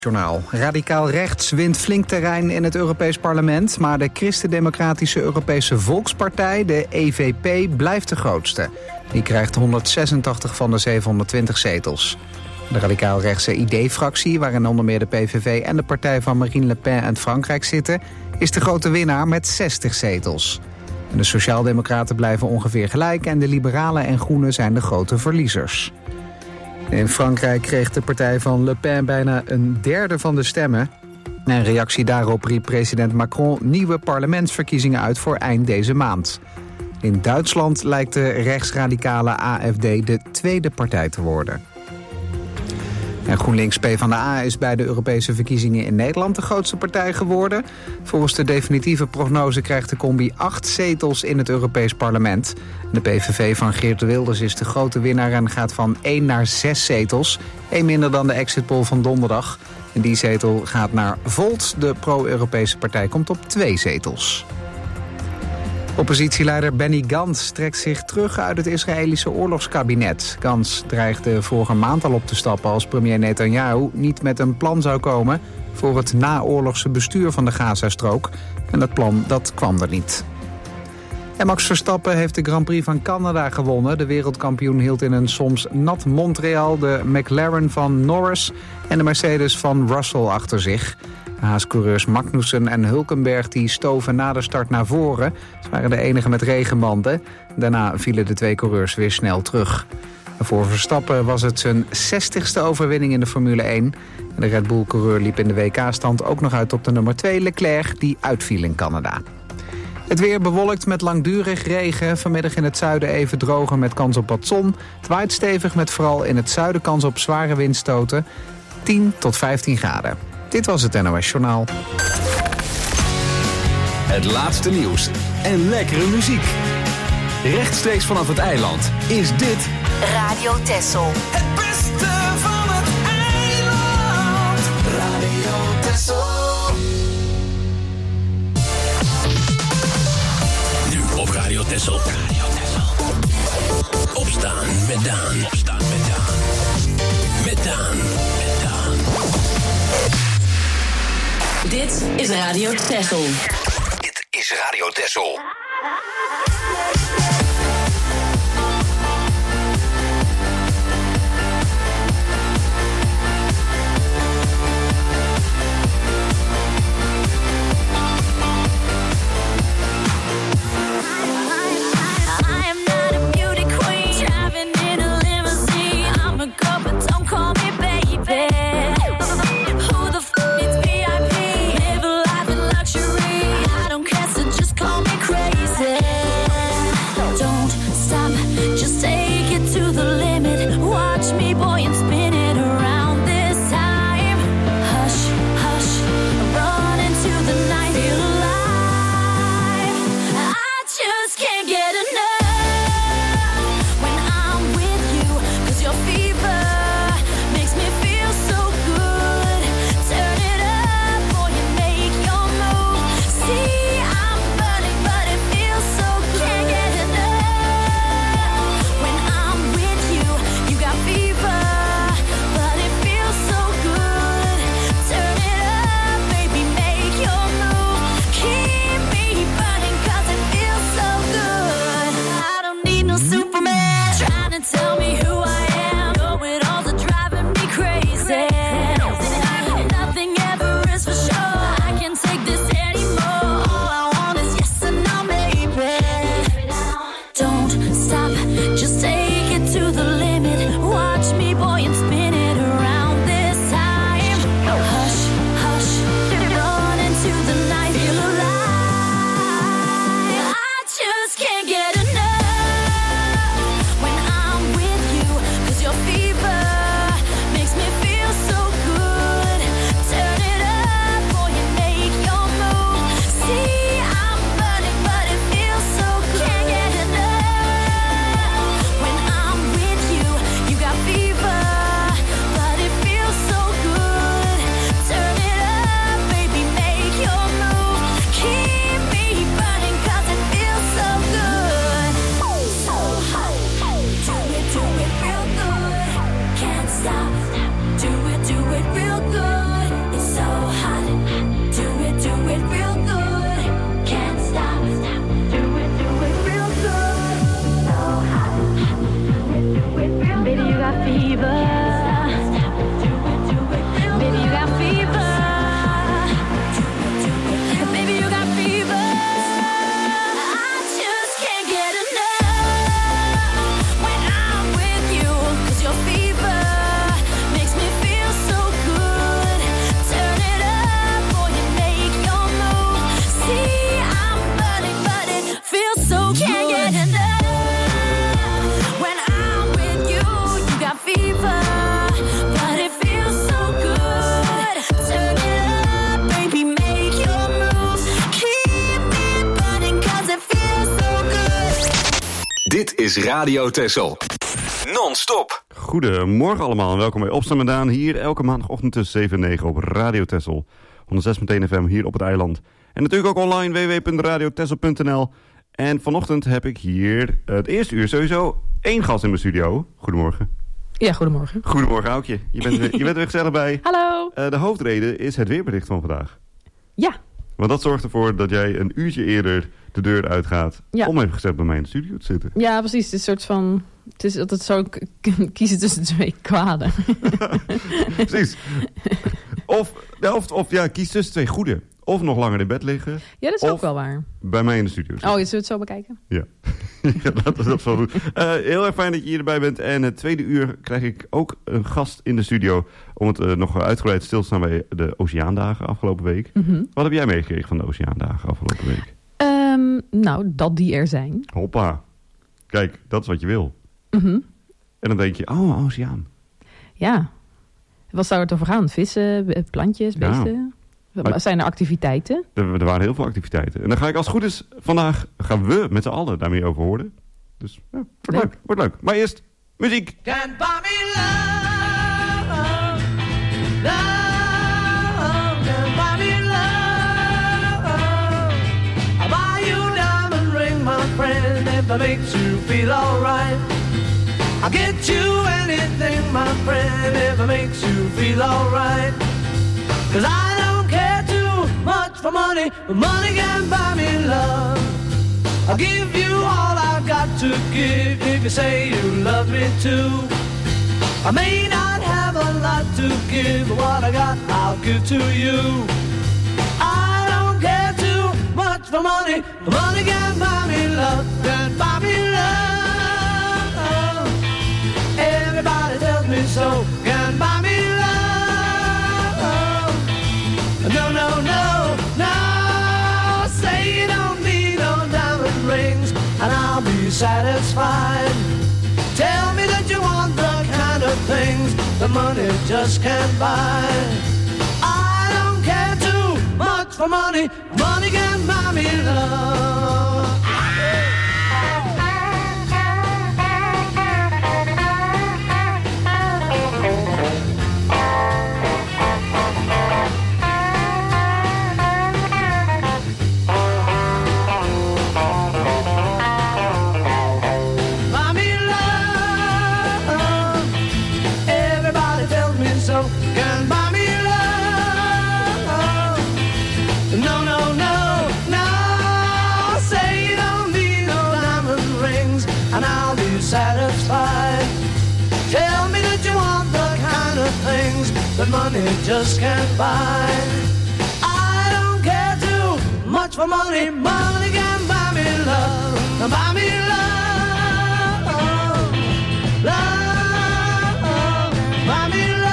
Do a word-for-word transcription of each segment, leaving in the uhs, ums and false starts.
Journaal. Radicaal rechts wint flink terrein in het Europees Parlement, maar de Christen-Democratische Europese Volkspartij, de E V P, blijft de grootste. Die krijgt honderdzesentachtig van de zevenhonderdtwintig zetels. De radicaal-rechtse I D-fractie, waarin onder meer de P V V en de partij van Marine Le Pen uit Frankrijk zitten, is de grote winnaar met zestig zetels. En de Sociaaldemocraten blijven ongeveer gelijk en de Liberalen en Groenen zijn de grote verliezers. In Frankrijk kreeg de partij van Le Pen bijna een derde van de stemmen. In reactie daarop riep president Macron nieuwe parlementsverkiezingen uit voor eind deze maand. In Duitsland lijkt de rechtsradicale A F D de tweede partij te worden. En GroenLinks PvdA is bij de Europese verkiezingen in Nederland de grootste partij geworden. Volgens de definitieve prognose krijgt de combi acht zetels in het Europees Parlement. De P V V van Geert Wilders is de grote winnaar en gaat van één naar zes zetels. Eén minder dan de exitpoll van donderdag. En die zetel gaat naar Volt. De pro-Europese partij komt op twee zetels. Oppositieleider Benny Gantz trekt zich terug uit het Israëlische oorlogskabinet. Gantz dreigde vorige maand al op te stappen als premier Netanyahu niet met een plan zou komen voor het naoorlogse bestuur van de Gazastrook. En dat plan dat kwam er niet. En Max Verstappen heeft de Grand Prix van Canada gewonnen. De wereldkampioen hield in een soms nat Montreal de McLaren van Norris en de Mercedes van Russell achter zich. Haas-coureurs Magnussen en Hulkenberg die stoven na de start naar voren. Ze waren de enige met regenbanden. Daarna vielen de twee coureurs weer snel terug. Voor Verstappen was het zijn zestigste overwinning in de Formule één. De Red Bull-coureur liep in de W K-stand ook nog uit op de nummer twee Leclerc, die uitviel in Canada. Het weer bewolkt met langdurig regen. Vanmiddag in het zuiden even droger met kans op wat zon. Het waait stevig met vooral in het zuiden kans op zware windstoten. tien tot vijftien graden. Dit was het N O S Journaal. Het laatste nieuws en lekkere muziek. Rechtstreeks vanaf het eiland is dit Radio Texel. Het beste van het eiland. Radio Texel. Nu op Radio Texel. Radio Texel. Opstaan met Daan. Opstaan met Daan. Met Daan. Met Daan. Dit is Radio Texel. Dit is Radio Texel. Live in luxury, I don't care, so just call me crazy. is Radio Texel. Non-stop. Goedemorgen allemaal en welkom bij Opstaan met Daan. Hier elke maandagochtend tussen zeven en negen op Radio Texel. honderd zes komma één F M hier op het eiland. En natuurlijk ook online w w w punt radio texel punt n l. En vanochtend heb ik hier het eerste uur sowieso één gast in mijn studio. Goedemorgen. Ja, goedemorgen. Goedemorgen Aukje. Je bent, je bent er gezellig bij. Hallo. Uh, de hoofdreden is het weerbericht van vandaag. Ja. Want dat zorgt ervoor dat jij een uurtje eerder de deur uitgaat... Ja. om even gezegd bij mij in de studio te zitten. Ja, precies. Het is een soort van... Het is altijd zo k- k- kiezen tussen twee kwaden. Precies. Of, of, of ja, kies tussen twee goede. Of nog langer in bed liggen. Ja, dat is ook wel waar. Bij mij in de studio zitten. Oh, zullen we het zo bekijken? Ja. Ja, laten we dat zo doen. Uh, heel erg fijn dat je hier erbij bent. En het tweede uur krijg ik ook een gast in de studio... om het uh, nog uitgebreid stil te staan bij de Oceaandagen afgelopen week. Mm-hmm. Wat heb jij meegekregen van de Oceaandagen afgelopen week? Um, nou, dat die er zijn. Hoppa. Kijk, dat is wat je wil. Mm-hmm. En dan denk je, oh, oceaan. Ja. Wat zou het over gaan? Vissen, plantjes, beesten? Ja. Maar zijn er activiteiten? Er, er waren heel veel activiteiten. En dan ga ik als het goed is, vandaag gaan we met z'n allen daarmee over horen. Dus ja, wordt leuk. leuk, wordt leuk. Maar eerst muziek. Can't buy me love, love, can't buy me love. I'll buy you a diamond ring, my friend, if it makes you feel alright. I'll get you anything, my friend, if it makes you feel alright. Cause I don't care too much for money, but money can't buy me love. I'll give you all I've got to give if you say you love me too. I may not have a lot to give, but what I got I'll give to you. I don't care too much for money, but money can't buy me love, can't buy me love. Everybody tells me so, can't buy me love. No, no, no, no, say you don't need no diamond rings and I'll be satisfied. Tell me that you want the kind of things the money just can't buy. I don't care too much for money, money can't buy me love. Satisfied. Tell me that you want the kind of things that money just can't buy. I don't care too much for money. Money can buy me love. Buy me love. Love. Buy me love.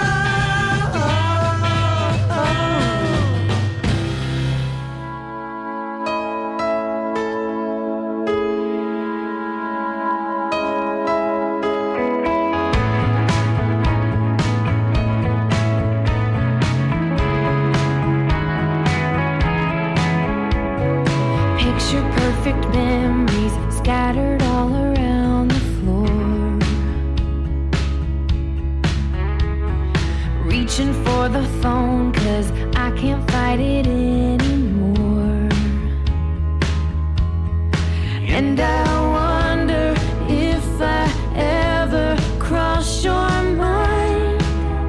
Perfect memories scattered all around the floor. Reaching for the phone 'cause I can't fight it anymore. And I wonder if I ever cross your mind.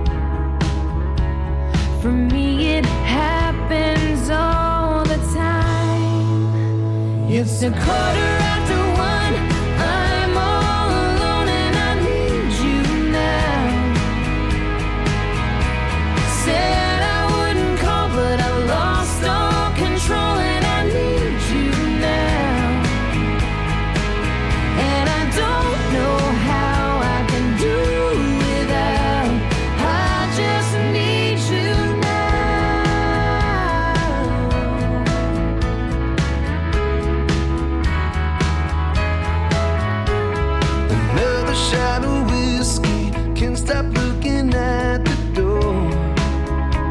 For me it happens all the time. It's a quarter after one, I'm all alone and I need you now. Said I wouldn't call but I lost all control and I need you now. And I don't know how I can do without, I just need you now. Another shot of whiskey, can't stop looking at the door.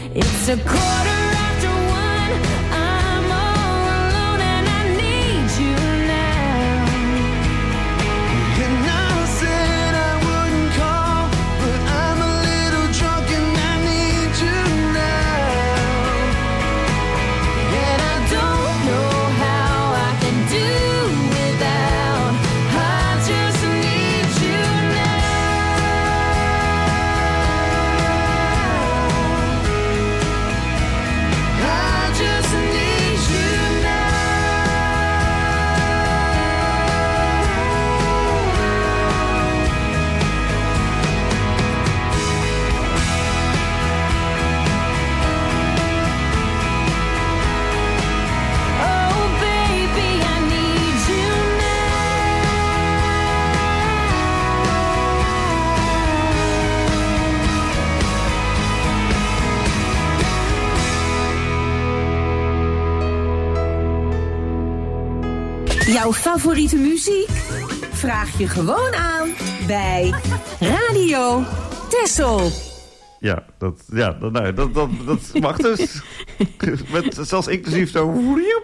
It's a quarter after one. I'm all alone and I need you now. And I said I wouldn't call, but I'm a little drunk and I need you now. And I don't know how I can do without. I just need you now. I just need you now. Oh baby, I need you Jouw favoriete muziek? Vraag je gewoon aan bij Radio Texel. Ja, dat, ja, dat, nou, dat, dat, dat mag dus. Met zelfs inclusief zo...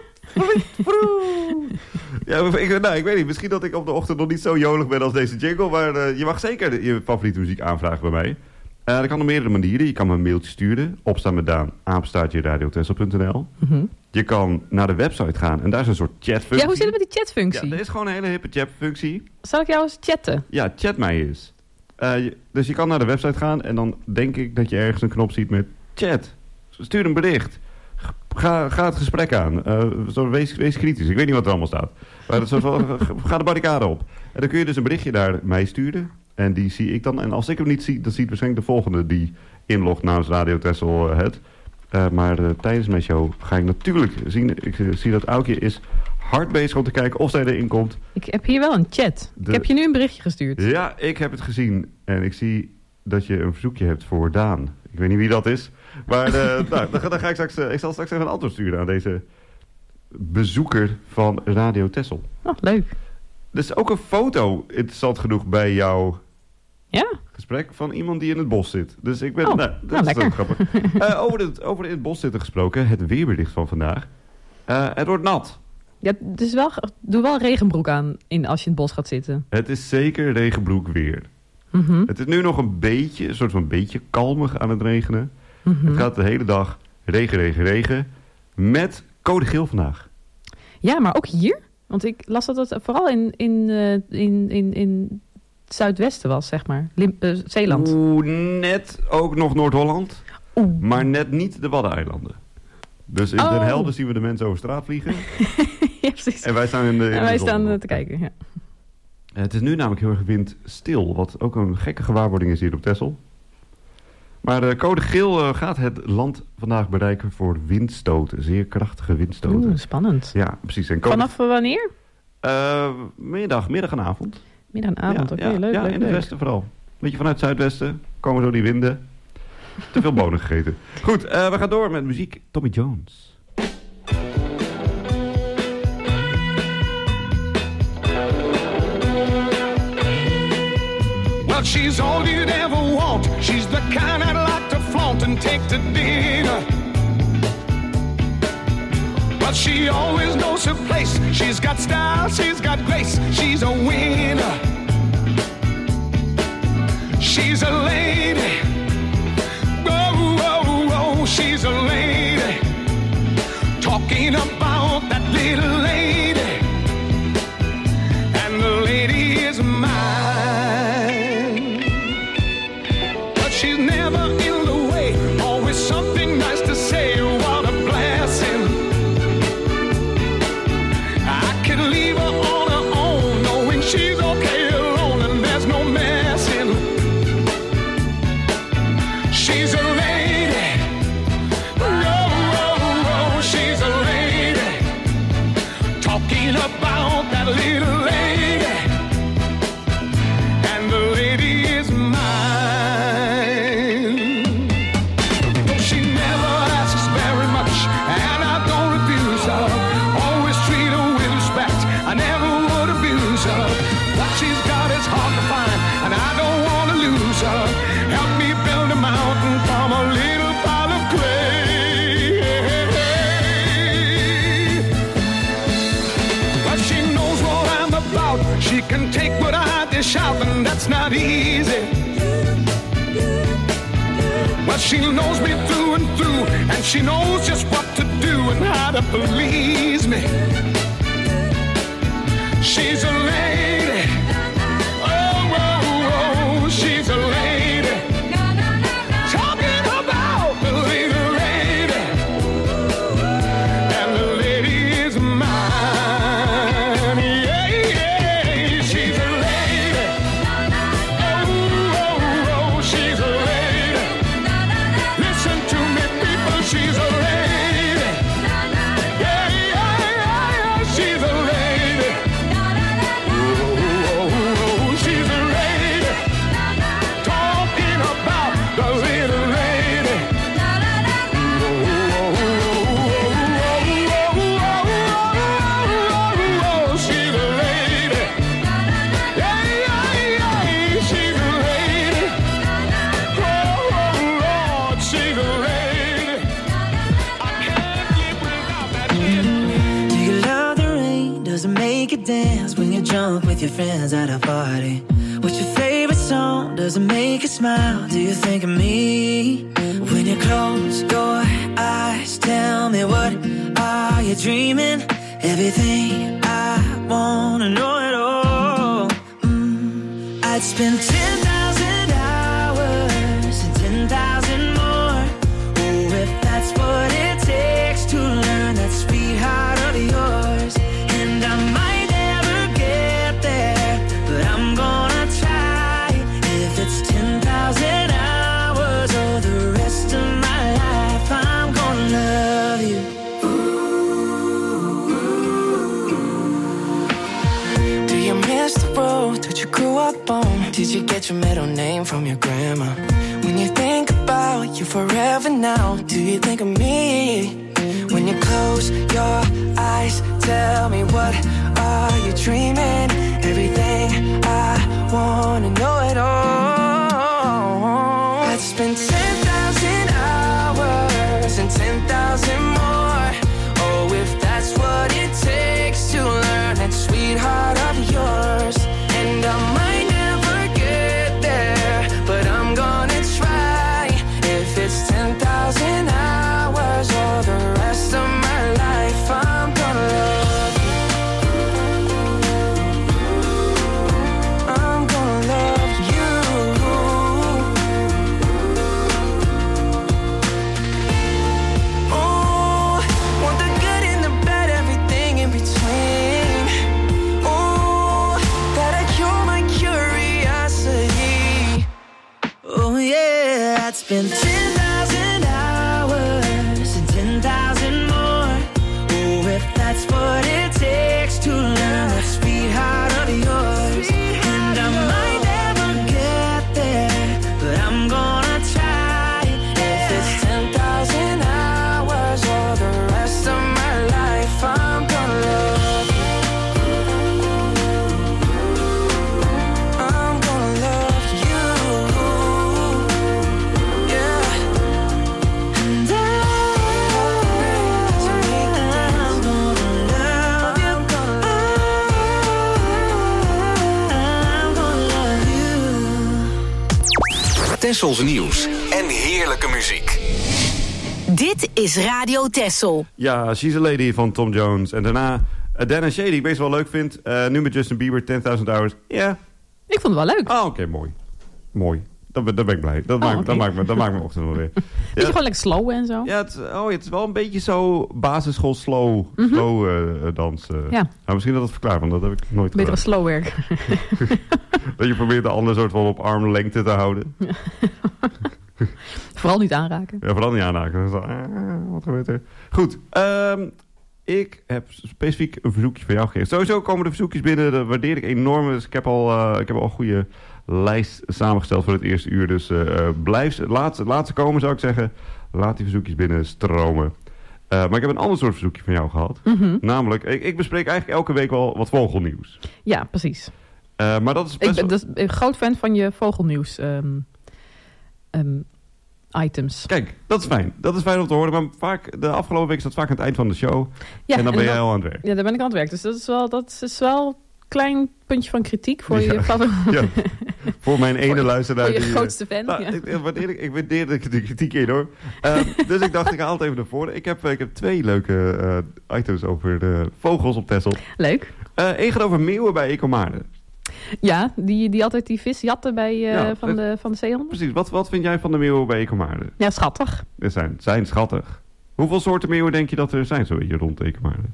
Ja, ik, nou, ik weet niet. Misschien dat ik op de ochtend nog niet zo jolig ben als deze jingle. Maar uh, je mag zeker je favoriete muziek aanvragen bij mij. Uh, dat kan op meerdere manieren. Je kan me een mailtje sturen. Opstaan met Daan, apenstaartje radiotessel punt n l. Mm-hmm. Je kan naar de website gaan en daar is een soort chatfunctie. Ja, hoe zit het met die chatfunctie? Ja, er is gewoon een hele hippe chatfunctie. Zal ik jou eens chatten? Ja, chat mij eens. Uh, je, dus je kan naar de website gaan en dan denk ik dat je ergens een knop ziet met chat. Stuur een bericht. Ga, ga het gesprek aan. Uh, zo, wees, wees kritisch. Ik weet niet wat er allemaal staat. Maar dat is zo, ga de barricade op. En dan kun je dus een berichtje naar mij sturen. En die zie ik dan. En als ik hem niet zie, dan ziet waarschijnlijk de volgende die inlogt namens Radio Texel uh, het. Uh, maar uh, tijdens mijn show ga ik natuurlijk zien. Ik uh, zie dat Aukje is hard bezig om te kijken of zij erin komt. Ik heb hier wel een chat. De... Ik heb je nu een berichtje gestuurd. Ja, ik heb het gezien. En ik zie dat je een verzoekje hebt voor Daan. Ik weet niet wie dat is. Maar uh, nou, dan, dan ga ik straks... Uh, ik zal straks even een antwoord sturen aan deze bezoeker van Radio Texel. Oh, leuk. Er is ook een foto, interessant genoeg, bij jouw ja? gesprek van iemand die in het bos zit. Dus ik ben... Oh, nou, dat nou, is lekker. grappig. Uh, over, het, over in het bos zitten gesproken, het weerbericht van vandaag. Uh, het wordt nat. Ja, dus wel, doe wel regenbroek aan in, als je in het bos gaat zitten. Het is zeker regenbroek weer. Mm-hmm. Het is nu nog een beetje, een soort van beetje kalmig aan het regenen. Mm-hmm. Het gaat de hele dag regen, regen, regen. Met code geel vandaag. Ja, maar ook hier. Want ik las dat het vooral in, in, uh, in, in, in het zuidwesten was, zeg maar. Lim- uh, Zeeland. Oeh, net ook nog Noord-Holland. Oeh. Maar net niet de Waddeneilanden. Dus in Oh. Den Helder zien we de mensen over straat vliegen. Ja, precies. En wij staan in de in En de wij zon. staan uh, te kijken, ja. Het is nu namelijk heel erg windstil. Wat ook een gekke gewaarwording is hier op Texel. Maar de code geel uh, gaat het land vandaag bereiken voor windstoten. Zeer krachtige windstoten. Oeh, spannend. Ja, precies. En code... Vanaf wanneer? Uh, middag, middag en avond. Middag en avond, ja, oké, ja, leuk, ja, leuk, in het leuk. westen vooral. Beetje vanuit het zuidwesten komen zo die winden. Te veel bonen gegeten. Goed, uh, we gaan door met muziek. Tommy Jones. Well, she's all you'd ever want. She's the kind I'd like to flaunt and take to dinner. But she always knows her place. She's got style, she's got grace. She's a winner. She's a lady. Oh, oh, oh, she's a lady. Talking about that little lady. And the lady is mine. But she's never in the way. Always something nice to say. What a blessing. I could leave her on her own, knowing she's okay alone and there's no messing. She's a lady. Oh, oh, oh, she's a lady. it's not easy. Well, she knows me through and through, and she knows just what to do and how to please me. She's a lady. Oh, oh, oh, she's a lady. Talking about the little lady. And the lady is mine. Yeah, yeah, she's a lady. Oh, oh, oh, she's a lady. Listen to me, people, she's a lady. Yeah, yeah, yeah, yeah, she's a lady. Oh, oh, she's a lady. Talking about the little lady. Oh, oh, oh, she's a lady. Yeah, yeah, yeah, she's a lady. Oh, Lord, she's a lady. I can't live without that lady. Do you love the rain? Does it make you dance when you're drunk with your friends at a party? What's your favorite song? Does it make you smile? Do you think of me? When you close your eyes, tell me, what are you dreaming? Everything I wanna know it all. Mm, I'd spend ten thousand hours and ten thousand more. Oh, if that's what it takes to learn that sweet heart of yours. And I might never get there, but I'm gonna try. If it's ten thousand hours or the rest of my life, I'm gonna love you. Do you miss the road that you grew up on? Did you get your middle name from your grandma? When you think about you forever now, do you think of me? When you close your eyes, tell me, what are you dreaming? Everything I wanna know it all. I'd spend ten thousand hours and ten thousand more. Oh, if that's what it takes to learn that sweetheart of yours. And I might never get there, but I'm gonna try. If it's ten thousand hours or the rest of my life, I'm gonna love you. I'm gonna love you. Oh, want the good and the bad, everything in between. Oh, that'll cure my curiosity. Oh yeah, I'd spend ten thousand hours and ten thousand more. Oh, if that's what it takes to learn that sweetheart of yours. And I might never get there, but I'm gonna try. If it's ten thousand hours or the rest of my life, I'm gonna love you. I'm gonna love you. Yeah. And I, I'm gonna love you. I'm gonna love you. Tessels nieuws en heerlijke muziek. Dit is Radio Tessel. Ja, She's a Lady van Tom Jones. En daarna uh, Dan and Shay, die ik best wel leuk vind. Uh, nu met Justin Bieber, ten thousand Hours. Ja. Ik vond het wel leuk. Oh, oké, mooi. Mooi. Dan ben, dan ben ik blij. Dat, Oh, maakt, oké. dat, maakt, me, dat maakt mijn ochtend wel weer. Beetje Ja, gewoon lekker slow en zo. ja, het, oh, het is wel een beetje zo basisschool slow, Mhm. slow uh, dans. Uh. Ja. Nou, misschien dat het verklaart, want dat heb ik nooit Beter als gedaan. slow werk. Dat je probeert de ander soort van op armlengte te houden. Vooral niet aanraken. Ja, vooral niet aanhaken. Zo, ah, wat gebeurt er? Goed, um, ik heb specifiek een verzoekje van jou gegeven. Sowieso komen de verzoekjes binnen, dat waardeer ik enorm. Dus ik heb al, uh, ik heb al een goede lijst samengesteld voor het eerste uur. Dus uh, blijf, laat, laat ze komen, zou ik zeggen. Laat die verzoekjes binnen stromen. Uh, maar ik heb een ander soort verzoekje van jou gehad. Mm-hmm. Namelijk, ik, ik bespreek eigenlijk elke week wel wat vogelnieuws. Ja, precies. Uh, maar dat is best Ik ben wel... dus een groot fan van je vogelnieuws um, um, items. Kijk, dat is fijn. Dat is fijn om te horen. Maar vaak, de afgelopen week is dat vaak aan het eind van de show. Ja, en dan ben en jij dan- al aan het werk. Ja, daar ben ik aan het werk. Dus dat is wel, dat is wel klein puntje van kritiek voor Ja. je favoriete... Ja. Voor mijn ene Voor je- luisteraar. voor je die, eh, grootste fan, Nou, ja. ik, ik waardeer, ik waardeer de, de kritiek in hoor. Um, dus ik dacht, ik haal het even naar voren. Ik heb, ik heb twee leuke uh, items over de vogels op Texel. Leuk. Eén uh, gaat over meeuwen bij Ecomaarden. Ja, die, die altijd die vis jatten bij, uh, Ja, van, het- de, van de zeehonden. Precies, wat, wat vind jij van de meeuwen bij Ecomaarden? Ja, schattig. Er zijn, zijn schattig. Hoeveel soorten meeuwen denk je dat er zijn zo hier rond Ecomaarden?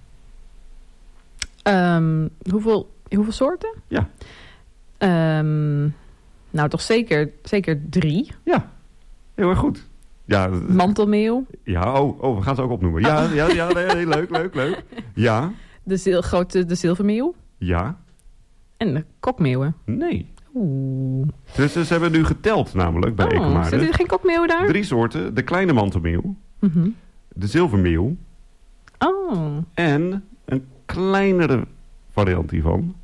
Um, hoeveel, hoeveel soorten? Ja. Um, nou, toch zeker, zeker drie. Ja, heel erg goed. Ja, d- Mantelmeeuw. ja oh, oh, we gaan ze ook opnoemen. Ja, ja, ja nee, nee, leuk, leuk, leuk. Ja, De zil, grote de zilvermeeuw. ja, En de kokmeeuwen. nee. Oeh. Dus ze hebben nu geteld namelijk bij Oh, Ecomaarden. zitten er geen kokmeeuwen daar? Drie soorten. De kleine mantelmeeuw, Mhm. de zilvermeeuw Oh. en een kleinere variant hiervan.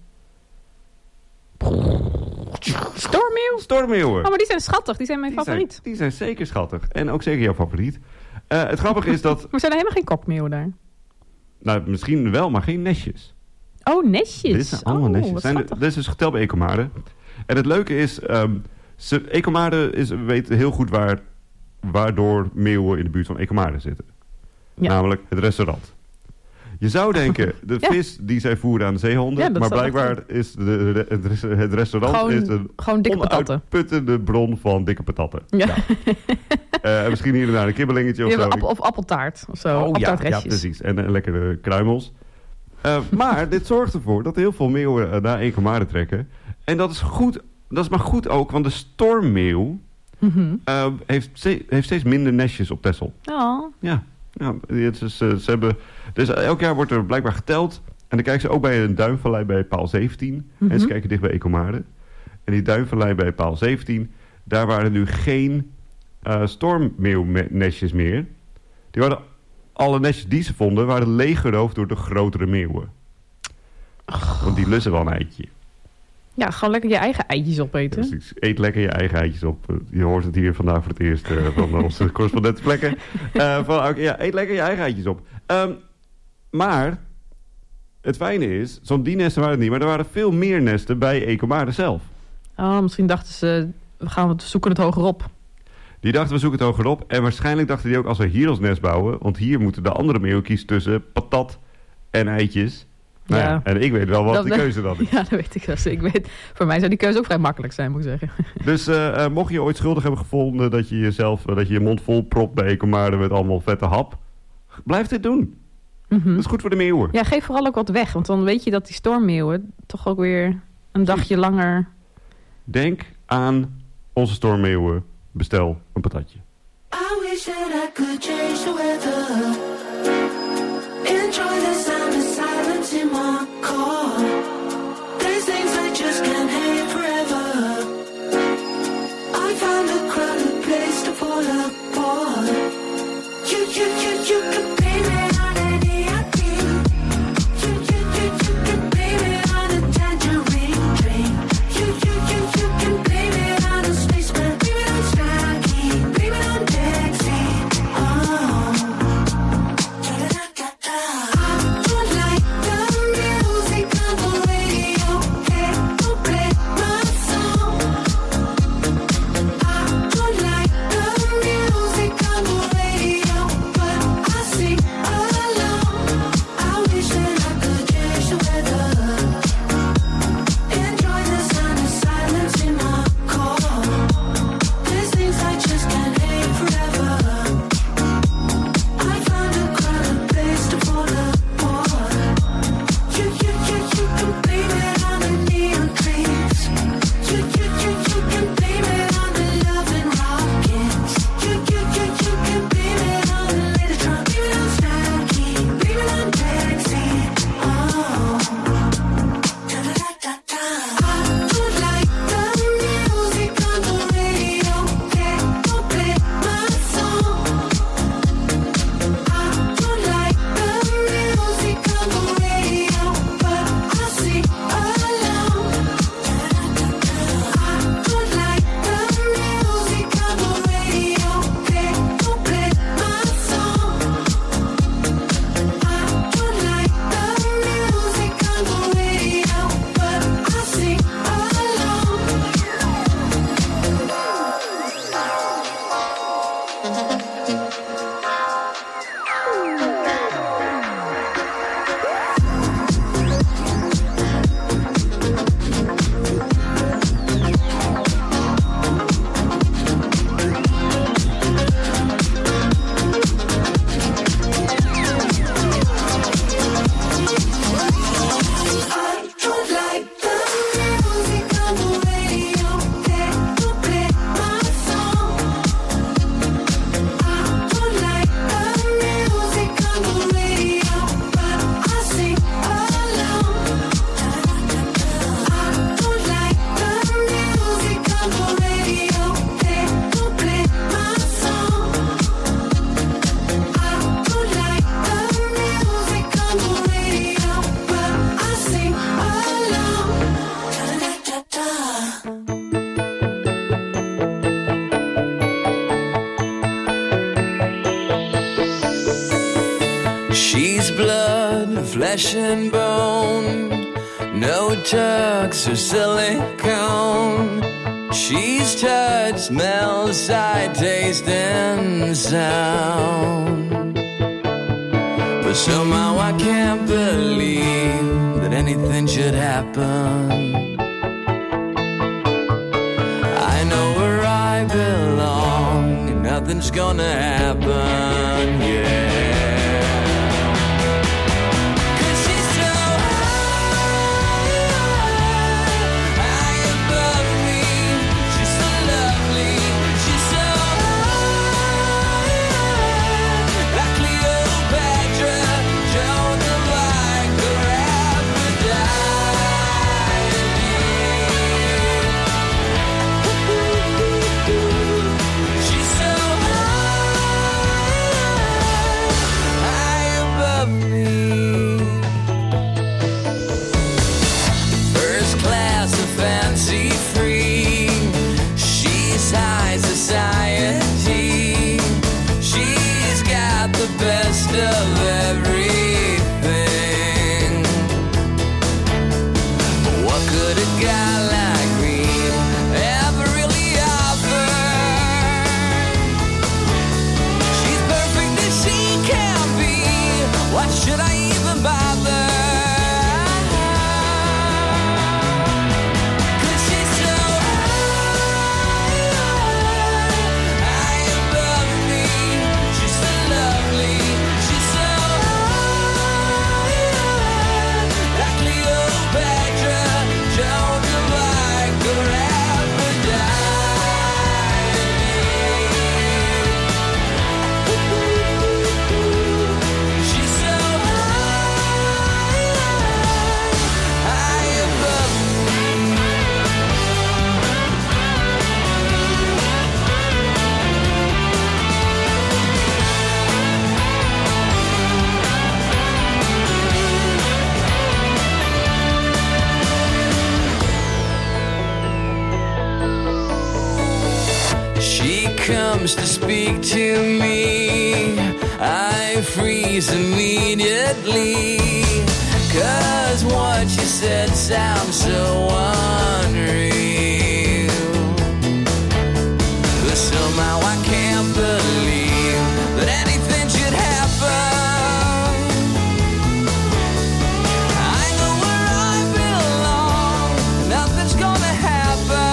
Stormmeeuw? Stormmeeuwen. Oh, maar die zijn schattig. Die zijn mijn Die zijn, favoriet. die zijn zeker schattig. En ook zeker jouw favoriet. Uh, het grappige is dat... Maar zijn er helemaal geen kokmeeuwen daar? Nou, misschien wel, maar geen nestjes. Oh, nestjes. Dit zijn allemaal oh, nestjes. wat Zijn de, schattig. dit is dus geteld bij Ecomaarden. En het leuke is... Um, ze, Ecomaarden is, weet heel goed waar, waardoor meeuwen in de buurt van Ecomaarden zitten. Ja. Namelijk het restaurant. Je zou denken, de Ja. vis die zij voeren aan de zeehonden... Ja, dat maar zou blijkbaar is de, de- het, res- het restaurant Gewoon- is een gewoon dikke patatten. onuitputtende bron van dikke patatten. Ja. Eh, en misschien hier en daar een kibbelingetje of Ja, zo. app- of appeltaart of zo. Oh ja, ja, Appeltaartrestjes. precies. En uh, lekkere kruimels. Uh, maar dit zorgt ervoor dat heel veel meeuwen uh, naar Ecomaarden trekken. En dat is goed. Dat is maar goed ook, want de stormmeeuw Mhm. uh, heeft, ste- heeft steeds minder nestjes op Texel. Oh. Ja, ja het is, uh, ze hebben, dus elk jaar wordt er blijkbaar geteld. En dan kijken ze ook bij een duinvallei bij paal zeventien. Mhm. En ze kijken dicht bij Ecomaarden. En die duinvallei bij paal zeventien, daar waren nu geen uh, stormmeeuwnestjes meer. Die waren, alle nestjes die ze vonden, waren leeggeroofd door de grotere meeuwen. Want die lussen wel een eitje. Ja, gewoon lekker je eigen eitjes opeten. Precies. Eet lekker je eigen eitjes op. Uh, Je hoort het hier vandaag voor het eerst uh, van onze correspondentsplekken. Uh, van, okay, ja, eet lekker je eigen eitjes op. Um, maar het fijne is, zo'n die nesten waren het niet, maar er waren veel meer nesten bij Ecomaarden zelf. Oh, misschien dachten ze, we gaan het zoeken het hogerop. Die dachten, we zoeken het hogerop. En waarschijnlijk dachten die ook, als we hier ons nest bouwen, want hier moeten de andere meeuwen kiezen tussen patat en eitjes. Nou ja. Ja. En ik weet wel wat Dat- de keuze dan is. Ja, dat weet ik wel. Ik weet, voor mij zou die keuze ook vrij makkelijk zijn, moet ik zeggen. Dus uh, uh, mocht je ooit schuldig hebben gevonden dat je jezelf, uh, dat je je mond vol propt bij Ecomaarden met allemaal vette hap, blijf dit doen. Mhm. Dat is goed voor de meeuwen. Ja, geef vooral ook wat weg. Want dan weet je dat die stormmeeuwen toch ook weer een dagje langer... Denk aan onze stormmeeuwen. Bestel een patatje. I wish that I could change the weather. Enjoy the sound of silence in my car. There's things I just can't hate forever. I found a crowded place to fall apart. You, you, you, you can blame it on any idea. You, you, you, you can blame it on a tangerine dream. You, you, you, you can blame it on a spaceman. Blame it on Sharky. Blame it on Dexy. Oh. I don't like the music on the radio. Hey, don't play my song. I don't like the music on the radio, but I sing She's blood, flesh and bone, no tucks or silicone. She's touch, smell, sight, taste, and sound. But somehow I can't believe that anything should happen. I know where I belong, and nothing's gonna happen, yeah. To speak to me, I freeze immediately, 'cause what you said sounds so unreal. But somehow I can't believe that anything should happen. I know where I belong, nothing's gonna happen.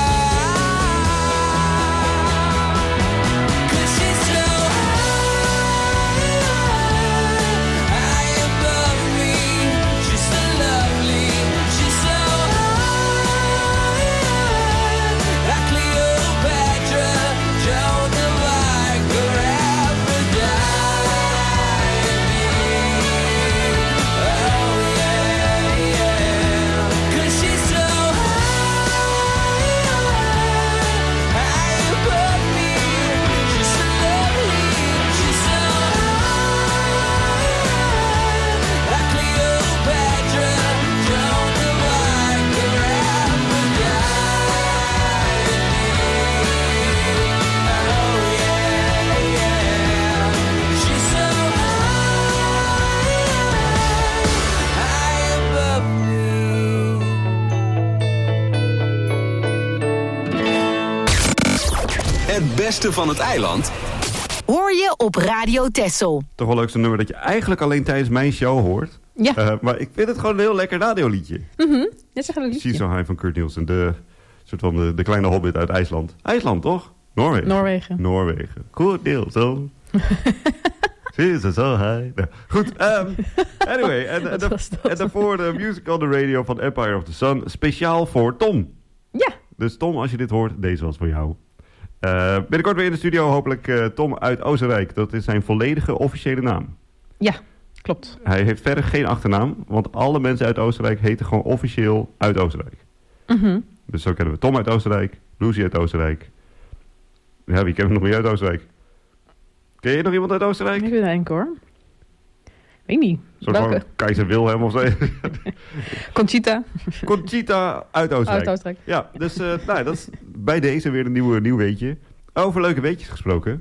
Het beste van het eiland hoor je op Radio Texel. Toch wel leukste nummer dat je eigenlijk alleen tijdens mijn show hoort. Ja. Uh, maar ik vind het gewoon een heel lekker radioliedje. Mhm, dat is echt een liedje. She's So High van Kurt Nielsen. De, soort van de, de kleine hobbit uit IJsland. IJsland, toch? Noorwegen. Noorwegen. Noorwegen. Kurt Nielsen. She's So High. Nou, goed. Um, anyway. En, en, de, en daarvoor de music on the radio van Empire of the Sun. Speciaal voor Tom. Ja. Dus Tom, als je dit hoort, deze was voor jou. Uh, binnenkort weer in de studio hopelijk uh, Tom uit Oostenrijk. Dat is zijn volledige officiële naam. Ja, klopt. Hij heeft verder geen achternaam, want alle mensen uit Oostenrijk heten gewoon officieel uit Oostenrijk. Mm-hmm. Dus zo kennen we Tom uit Oostenrijk, Lucy uit Oostenrijk. Ja, wie kennen we nog meer uit Oostenrijk? Ken je nog iemand uit Oostenrijk? Ik weet het eigenlijk hoor. Weet niet. Zo'n van Keizer Wilhelm of zo. Conchita. Conchita uit Oostenrijk. Uit Oostenrijk. Ja, dus uh, nou, dat is bij deze weer een nieuwe, nieuw weetje. Over leuke weetjes gesproken.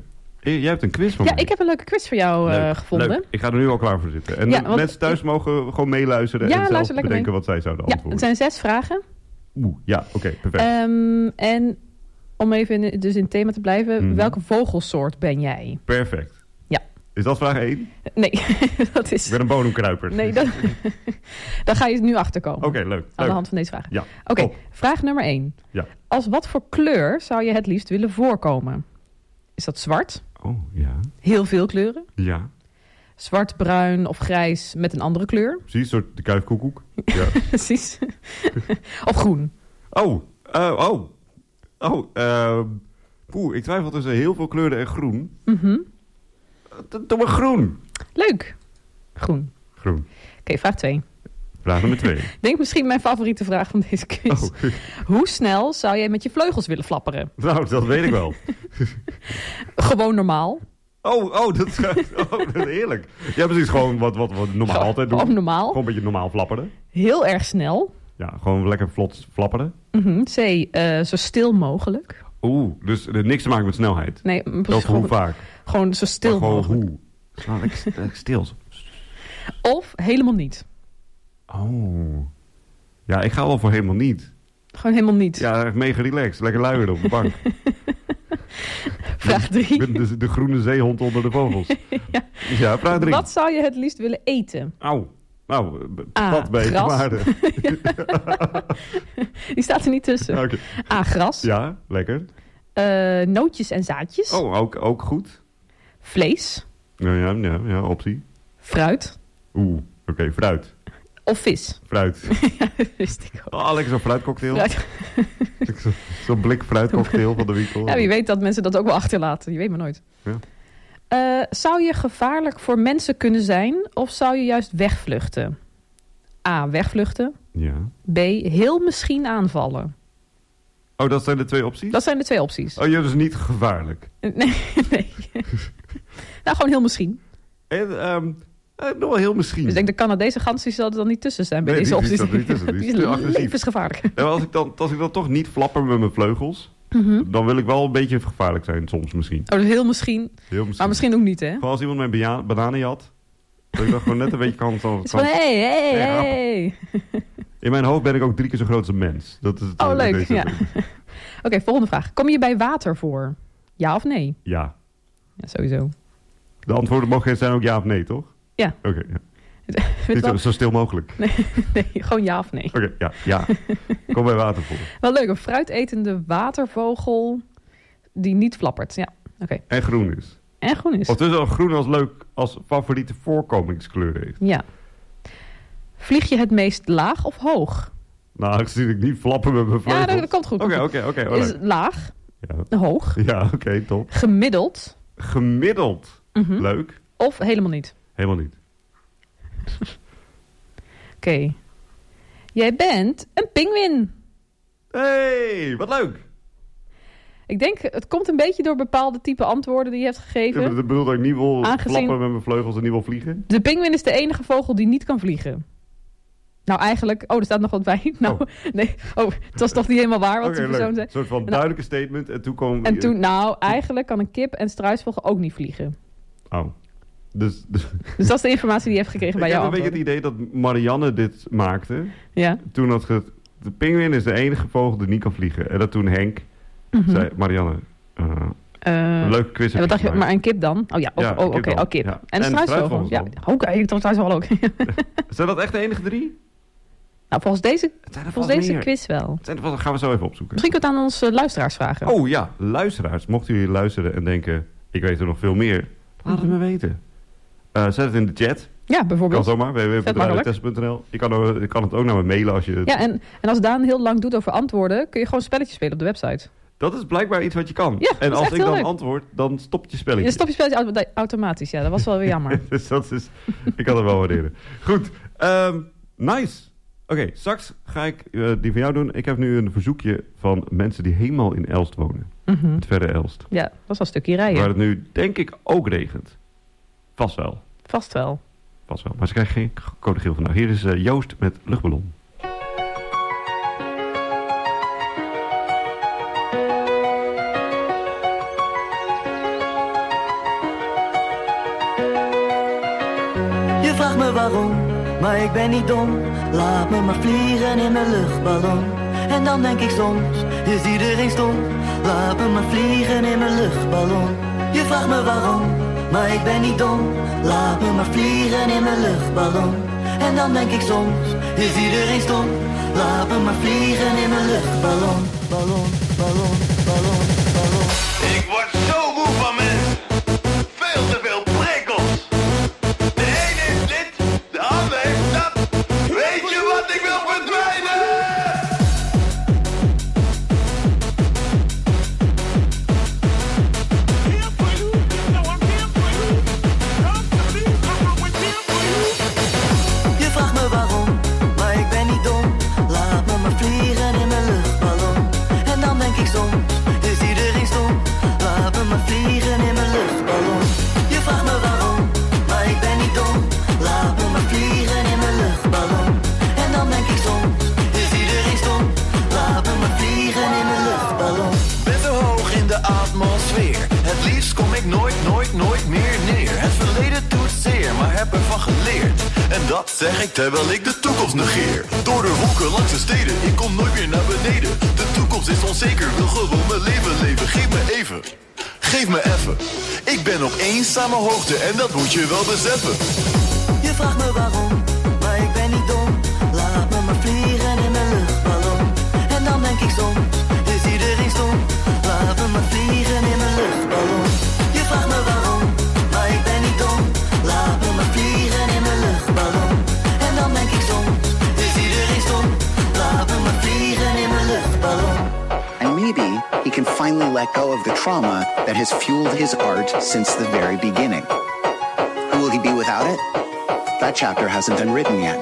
Eh, Jij hebt een quiz voor Ja, mij. ik heb een leuke quiz voor jou eh, Leuk, gevonden. leuk. Ik ga er nu al klaar voor zitten. En Ja, de want- mensen thuis mogen gewoon meeluisteren Ja, en zelf luister lekker bedenken mee. wat zij zouden Ja, antwoorden. het zijn zes vragen. Oeh, ja, oké, perfect. Ehm, en om even in, dus in het thema te blijven, Mhm. welke vogelsoort ben jij? Perfect. Ja. Is dat vraag één? Nee, dat is... Ik ben een bodemkruiper. Nee, dat... daar ga je nu achter komen. Oké, leuk. Aan de leuk. hand van deze vragen. Ja, Oké, top. vraag nummer één. Ja. Als wat voor kleur zou je het liefst willen voorkomen? Is dat zwart? Oh, ja. Heel veel kleuren? Ja. Zwart, bruin of grijs met een andere kleur? Precies, een soort de kuifkoekoek. Ja. Precies. Of groen? Oh, uh, oh. Oh, ehm Poeh, ik twijfel tussen heel veel kleuren en groen. Mhm. D- Doe maar groen. Leuk. Groen. Groen. Oké, vraag twee. Vraag nummer twee. Denk misschien mijn favoriete vraag van deze quiz. Oh. Hoe snel zou jij met je vleugels willen flapperen? Nou, dat weet ik wel. Gewoon normaal. Oh, oh, dat is, oh, dat is heerlijk. Ja, precies. Gewoon wat, wat, wat normaal Gewoon- altijd doen. gewoon normaal. Gewoon een beetje normaal flapperen. Heel erg snel. Ja, gewoon lekker vlot flapperen. Mhm. C. eh, zo stil mogelijk. Oeh, dus er niks te maken met snelheid. Nee, m- Of hoe gewoon, vaak. gewoon zo stil Maar gewoon mogelijk. hoe. Nou, lekker, lekker stil. Of helemaal niet. Oh. Ja, ik ga wel voor helemaal niet. Gewoon helemaal niet. Ja, echt mega relaxed. Lekker luieren op de bank. Vraag drie. Met de, de groene zeehond onder de vogels. Ja. Ja, vraag drie. Wat zou je het liefst willen eten? Auw. Nou, A, wat bij gras. waarde. Die staat er niet tussen. Oké. A. Gras. Ja, lekker. Eh, nootjes en zaadjes. Oh, ook, ook goed. Vlees. Ja, ja, ja, ja, optie. Fruit. Oeh, oké, fruit. Of vis. Fruit. Ja, dat wist ik ook. Oh, lekker zo'n fruitcocktail. Fruit. Zo- Zo'n blik fruitcocktail van de winkel. Ja, wie weet dat mensen dat ook wel achterlaten. Je weet maar nooit. Ja. Eh, zou je gevaarlijk voor mensen kunnen zijn? Of zou je juist wegvluchten? A. Wegvluchten. Ja. B. Heel misschien aanvallen. Oh, dat zijn de twee opties? Dat zijn de twee opties. Oh, ja, dus niet gevaarlijk. Nee, nee. Nou, gewoon heel misschien. En, ehm eh, nog wel heel misschien. Dus ik denk de Canadese gans die zal er dan niet tussen zijn bij Nee, deze die- die opties. staat er niet tussen. Die is te agressief. levensgevaarlijk. En als ik, dan, als ik dan toch niet flapper met mijn vleugels, Mhm. dan wil ik wel een beetje gevaarlijk zijn soms misschien. Oh, dus heel misschien. Heel misschien. Maar misschien ook niet, hè? Gewoon als iemand mijn bia- bananen had, dat ik dan gewoon net een beetje kan... kan, Het is van, kan- hé, hé, Ja, hé. In mijn hoofd ben ik ook drie keer zo groot als een mens. Dat is het, Oh, eh, leuk. deze- Ja. Oké, volgende vraag. Kom je bij water voor? Ja of nee? Ja. Ja, sowieso. De antwoorden mogen zijn ook ja of nee, toch? Ja. Oké, ja. Vind je Niet wel- zo, zo stil mogelijk. Nee, nee, gewoon ja of nee. Oké, ja, ja. Kom bij water voor. Wel leuk, een fruitetende watervogel die niet flappert. Ja, oké. En groen is. En groen is. Of dus al groen als leuk als favoriete voorkomingskleur heeft. Ja. Vlieg je het meest laag of hoog? Nou, ik zie ik niet flappen met mijn Ja, vleugels. dat, dat komt goed. Oké, komt oké, goed. oké. oh, Is leuk. het laag, Ja, hoog, ja oké, top. gemiddeld Gemiddeld. Mhm. Leuk. of helemaal niet? Helemaal niet. Oké. Jij bent een pinguïn. Hey, wat leuk. Ik denk, het komt een beetje door bepaalde type antwoorden die je hebt Ik gegeven. bedoel dat ik niet wil Aangezien- flappen met mijn vleugels en niet wil vliegen. De pinguïn is de enige vogel die niet kan vliegen. Nou, eigenlijk... Oh, er staat nog wat bij. Nou, nee. Oh, het was toch niet helemaal waar wat Oké, die persoon leuk. zei. Een soort van Nou, duidelijke statement. En toen kwam... En toen, nou, eigenlijk kan een kip en struisvogel ook niet vliegen. Oh. Dus, dus Dus dat is de informatie die je hebt gekregen bij ik heb jou. een beetje het idee dat Marianne dit maakte. Ja. Toen had ge... De pinguïn is de enige vogel die niet kan vliegen. En dat toen Henk Mhm. zei... Marianne, uh, Eh, een leuke quiz en heb wat dacht je? gemaakt. Maar een kip dan? Oh ja, ook- Ja, oh, een oké, kip dan. oh, kip. Ja. En En een struisvogel. struisvogels Ja, dan. oké, ik dacht struisvogel ook. Zijn dat echt de enige drie? Nou, volgens deze, zijn er volgens vast deze meer. quiz wel. Zijn er, dat gaan we zo even opzoeken. Misschien kun je het aan onze luisteraars vragen. Oh ja, luisteraars. Mochten jullie luisteren en denken... Ik weet er nog veel meer. Laat het me weten. Uh, zet het in de chat. Ja, bijvoorbeeld. Kan zomaar. w w w punt Vet radio makkelijk. test punt n l. Je kan, ook- je kan het ook naar me mailen als je... Ja, en, en als Daan heel lang doet over antwoorden, kun je gewoon spelletjes spelen op de website. Dat is blijkbaar iets wat je kan. Ja, dat en is als echt ik heel dan leuk. antwoord, dan stopt je spelletje. Je stop je spelletje auto- automatisch, ja, dat was wel weer jammer. Dus dat is... Ik kan het wel waarderen. Goed. ehm, nice. Oké, straks ga ik eh, die van jou doen. Ik heb nu een verzoekje van mensen die helemaal in Elst wonen. Mhm. Het verre Elst. Ja, dat was wel een stukje rijden. Waar het nu, denk ik, ook regent. Vast wel. Vast wel. Vast wel. Maar ze krijgen geen code geel vandaag. Hier is eh, Joost met Luchtballon. me waarom, maar ik ben niet dom. Laat me maar vliegen in mijn luchtballon. En dan denk ik soms, is iedereen stom. Laat me maar vliegen in mijn luchtballon. Je vraagt me waarom, maar ik ben niet dom. Laat me maar vliegen in mijn luchtballon. En dan denk ik soms, is iedereen stom. Laat me maar vliegen in mijn luchtballon. Ballon, ballon, ballon, ballon. Ik word zo moe van mensen. Veel te veel prikkels. De een heeft dit, de ander heeft dat. Weet je wat, ik wil verdwijnen! Je vraagt me waarom, maar ik ben niet dom. Laat me maar vliegen in mijn luchtballon. En dan denk ik soms, is iedereen stom. Laat me maar vliegen in mijn luchtballon. Je vraagt me waarom, maar ik ben niet dom. Laat me maar vliegen in mijn luchtballon. En dan denk ik soms, is iedereen stom. Laat me maar vliegen in mijn luchtballon. Ben zo hoog in de atmosfeer. Het liefst kom ik nooit, nooit, nooit meer neer. Het verleden doet zeer, maar heb ervan geleerd. En dat zeg ik terwijl ik de toekomst negeer. Door de wolken langs de steden, ik kom nooit meer naar beneden. De toekomst is onzeker, wil gewoon mijn leven leven. Geef me even, geef me even. Ik ben op eenzame hoogte en dat moet je wel beseffen. Je vraagt me waarom, maar ik ben niet dom. Laat me maar vliegen in mijn luchtballon. En dan denk ik soms, is iedereen stom. Laat me maar vliegen in mijn luchtballon. Je vraagt me waarom, maar ik ben niet dom. Laat me maar vliegen in mijn luchtballon. En dan denk ik soms, is iedereen stom. Laat me maar vliegen in mijn luchtballon. And maybe he can finally let go of the trauma that has fueled his art since the very beginning. Who will he be without it? That chapter hasn't been written yet.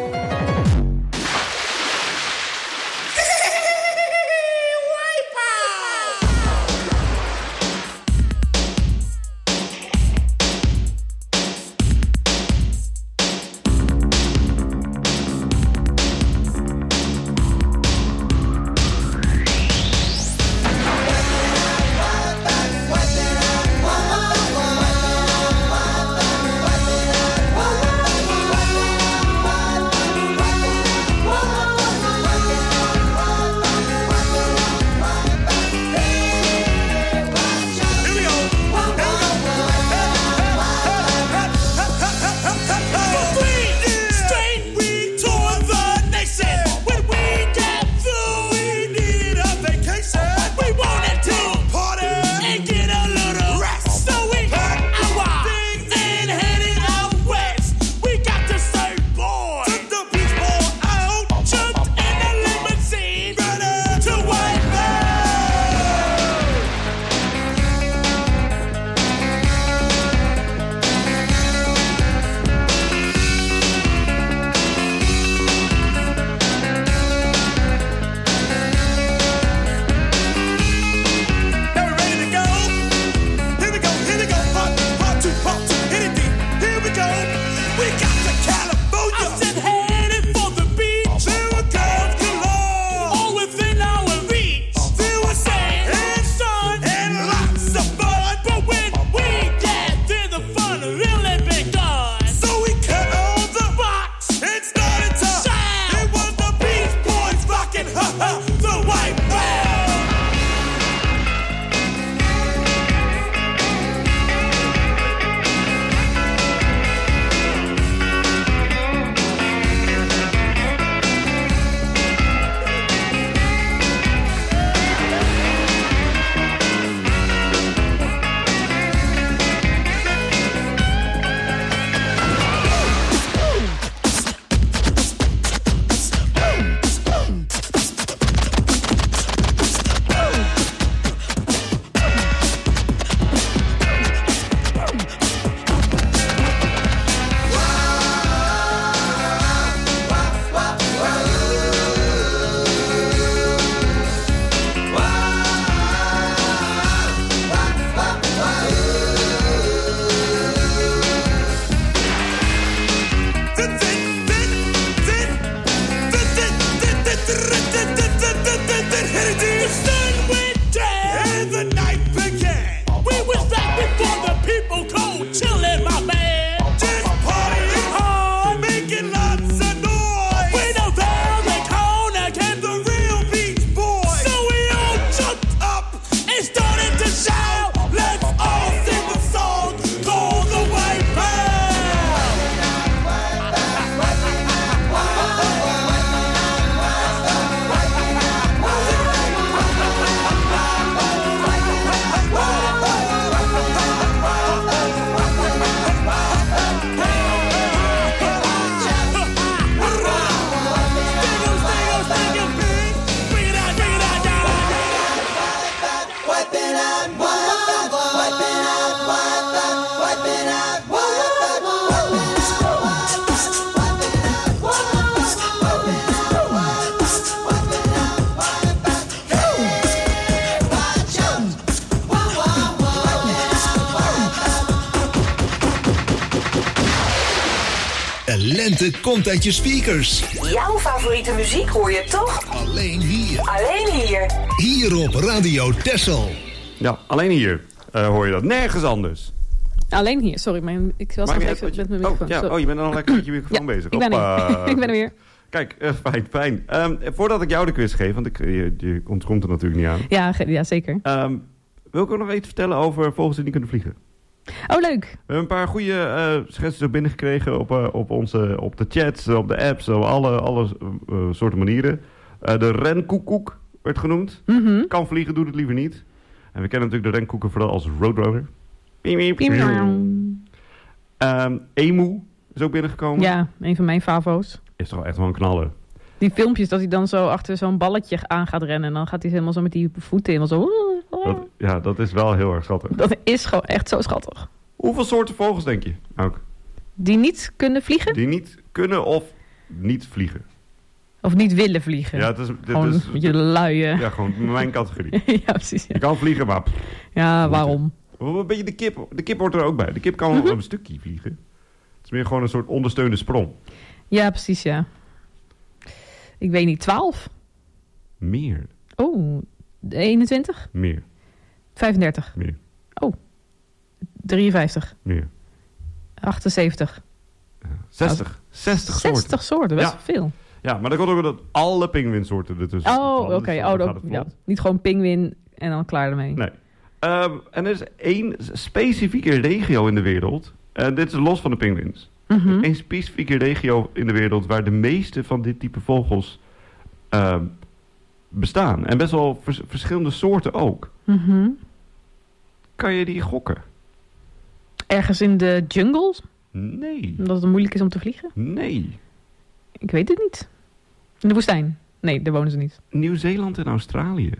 Make lente komt uit je speakers. Jouw favoriete muziek hoor je toch? Alleen hier. Alleen hier. Hier op Radio Texel. Ja, alleen hier uh, hoor je dat. Nergens anders. Alleen hier, sorry, maar ik was nog even je... met mijn oh, microfoon. ja, oh, je bent dan lekker met je microfoon ja, bezig. Ik ben, Hoppa. ik ben er weer. Kijk, uh, fijn, fijn. Um, voordat ik jou de quiz geef, want ik, je, je ontkomt er natuurlijk niet aan. Ja, ja zeker. Um, wil ik ook nog iets vertellen over vogels die niet kunnen vliegen? Oh, leuk. We hebben een paar goede uh, schetsen binnengekregen op, uh, op, onze, op de chats, op de apps, op alle, alle uh, soorten manieren. Uh, de renkoekoek werd genoemd. Mm-hmm. Kan vliegen, doet het liever niet. En we kennen natuurlijk de renkoeken vooral als Roadrunner. Um, Emu is ook binnengekomen. Ja, een van mijn favo's. Is toch wel echt wel een knaller. Die filmpjes dat hij dan zo achter zo'n balletje aan gaat rennen. En dan gaat hij helemaal zo met die voeten helemaal zo... Dat, ja, dat is wel heel erg schattig. Dat is gewoon echt zo schattig. Hoeveel soorten vogels denk je ook? Die niet kunnen vliegen? Die niet kunnen of niet vliegen. Of niet willen vliegen. Ja, het is... Dit gewoon is, een beetje luie. Ja, gewoon mijn categorie. Ja, precies. Ja. Je kan vliegen, maar... Pff, ja, waarom? Een beetje de kip. De kip hoort er ook bij. De kip kan mm-hmm. wel een stukje vliegen. Het is meer gewoon een soort ondersteunende sprong. Ja, precies, ja. Ik weet niet, twaalf? Meer. Oh, eenentwintig? Meer. vijfendertig? Meer. Oh, drieënvijftig? Meer. achtenzeventig? Ja, zestig. zestig soorten. zestig soorten, best ja. veel. Ja, maar dan komt ook dat alle pinguïnsoorten ertussen. Oh, oké. Okay. Dus oh, dat, ja. Niet gewoon pinguïn en dan klaar ermee. Nee. Um, en er is één specifieke regio in de wereld. En uh, dit is los van de pinguïns. Mm-hmm. Eén specifieke regio in de wereld waar de meeste van dit type vogels uh, bestaan. En best wel vers- verschillende soorten ook. Mm-hmm. Kan je die gokken? Ergens in de jungle? Nee. Omdat het moeilijk is om te vliegen? Nee. Ik weet het niet. In de woestijn? Nee, daar wonen ze niet. Nieuw-Zeeland en Australië.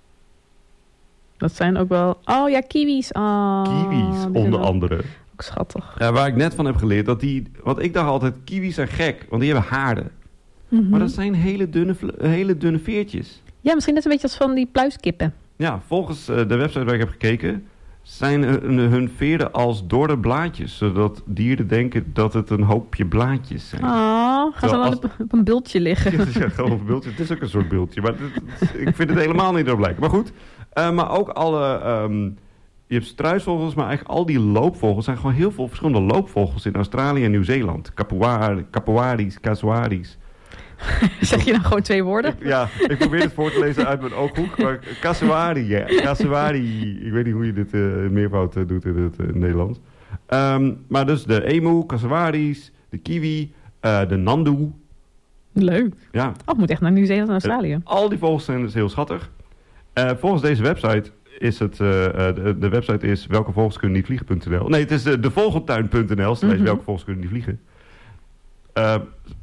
Dat zijn ook wel... Oh ja, kiwis. Oh, kiwis, onder andere. Ook schattig. Ja, waar ik net van heb geleerd dat die... Want ik dacht altijd, kiwis zijn gek, want die hebben haren. Mm-hmm. Maar dat zijn hele dunne, hele dunne veertjes. Ja, misschien net een beetje als van die pluiskippen. Ja, volgens uh, de website waar ik heb gekeken... zijn hun, hun veren als dorre blaadjes. Zodat dieren denken dat het een hoopje blaadjes zijn. Oh, gaan ze dan als... op een bultje liggen. Ja, ja, gewoon op een bultje. Het is ook een soort bultje. Maar het, het, ik vind het helemaal niet erop lijken. Maar goed. Uh, maar ook alle... Um, je hebt struisvogels, maar eigenlijk al die loopvogels... zijn gewoon heel veel verschillende loopvogels in Australië en Nieuw-Zeeland. Capuari, capuaris, casuaris. Zeg je nou gewoon twee woorden? Ik, ja, ik probeer het voor te lezen uit mijn ooghoek. Maar casuari, ja. Casuari. Ik weet niet hoe je dit uh, in meervoud uh, doet in het uh, Nederlands. Um, maar dus de emu, casuaris, de kiwi, uh, de nandu. Leuk. Ja. Oh, ik moet echt naar Nieuw-Zeeland en Australië. Uh, al die vogels zijn dus heel schattig. Uh, volgens deze website is het... Uh, de, de website is welke vogels kunnen niet vliegen punt n l. Nee, het is uh, de vogeltuin punt n l. Mm-hmm. Welke vogels kunnen niet vliegen. Uh,